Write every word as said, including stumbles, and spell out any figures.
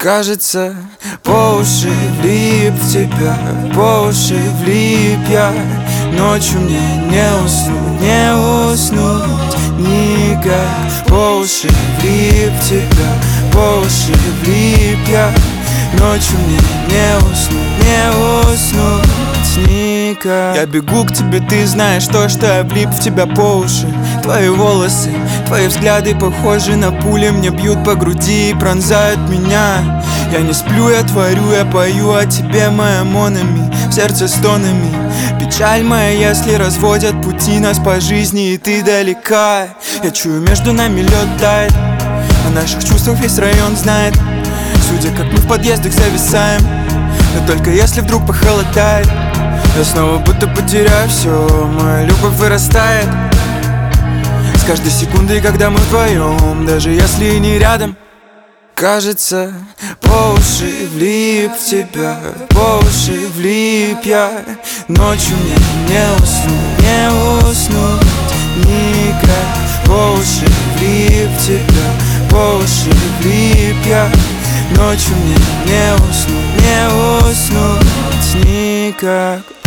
Кажется, по уши влип в тебя, по уши влип я. Ночью мне не уснуть, не уснуть никак. По уши влип в тебя, по уши влип я. Ночью мне не уснуть, не уснуть никак. Я бегу к тебе, ты знаешь то, что я влип в тебя по уши. Твои волосы, твои взгляды похожи на пули. Мне бьют по груди и пронзают меня. Я не сплю, я творю, я пою о тебе, моя монами, в сердце стонами. Печаль моя, если разводят пути нас по жизни, и ты далека. Я чую, между нами лед тает, о наших чувствах весь район знает. Судя, как мы в подъездах зависаем, но только если вдруг похолодает, я снова будто потеряю все, моя любовь вырастает с каждой секундой, когда мы вдвоем, даже если не рядом. Кажется, по уши влип в тебя, по уши влип я. Ночью мне не уснуть, не уснуть никак. По уши влип в тебя, по уши влип я. Ночью мне не уснуть, не уснуть никак.